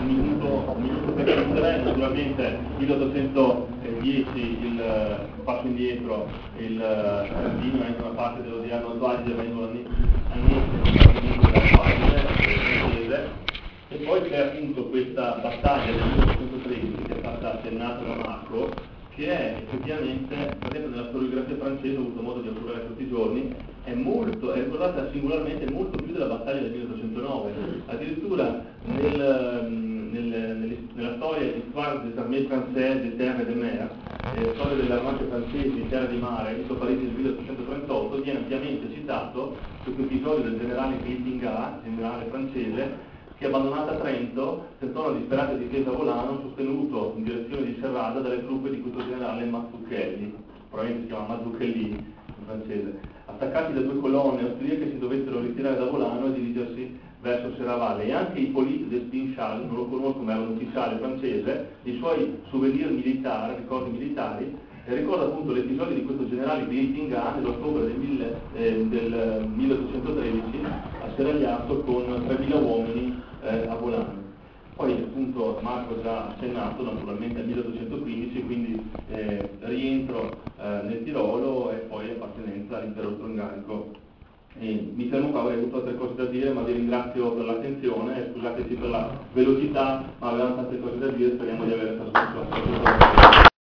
un minuto per chiudere. Naturalmente 1810 il passo indietro, il Trentino entra una parte dell'Odierno Adige, vengono annesse dalla pagina francese, e poi c'è appunto questa battaglia del 1813 che è stata accennata da Marco, che è effettivamente, per esempio nella storiografia francese, ho avuto modo di osservare tutti i giorni, è ricordata singolarmente molto più della battaglia del 1809. Addirittura nella storia Histoire des armées françaises de terre et de mer, storia delle armate francesi in terra di mare, in Parigi nel 1838, viene ampiamente citato questo episodio del generale Pétain, generale francese, che abbandonata Trento tentò una disperata difesa a Volano, sostenuto in direzione di Serrada dalle truppe di questo generale Mazzucchelli, probabilmente si chiama Mazzucchelli in francese. Attaccati da 2 colonne austriache si dovettero ritirare da Volano e dirigersi verso Serravalle, e anche Hippolyte d'Espinchal, non lo conosco ma era un ufficiale francese, i suoi souvenir militari, ricordi militari, ricorda appunto l'episodio di questo generale Pétain nell'ottobre del 1813 asserragliato con 3.000 uomini a Volano. Poi appunto Marco ha già accennato naturalmente al 1815, quindi rientro nel Tirolo e poi appartenenza all'impero austro-ungarico. Mi fermo qua, avrei avuto altre cose da dire, ma vi ringrazio per l'attenzione, scusateci per la velocità, ma avevamo tante cose da dire, speriamo di aver trasmesso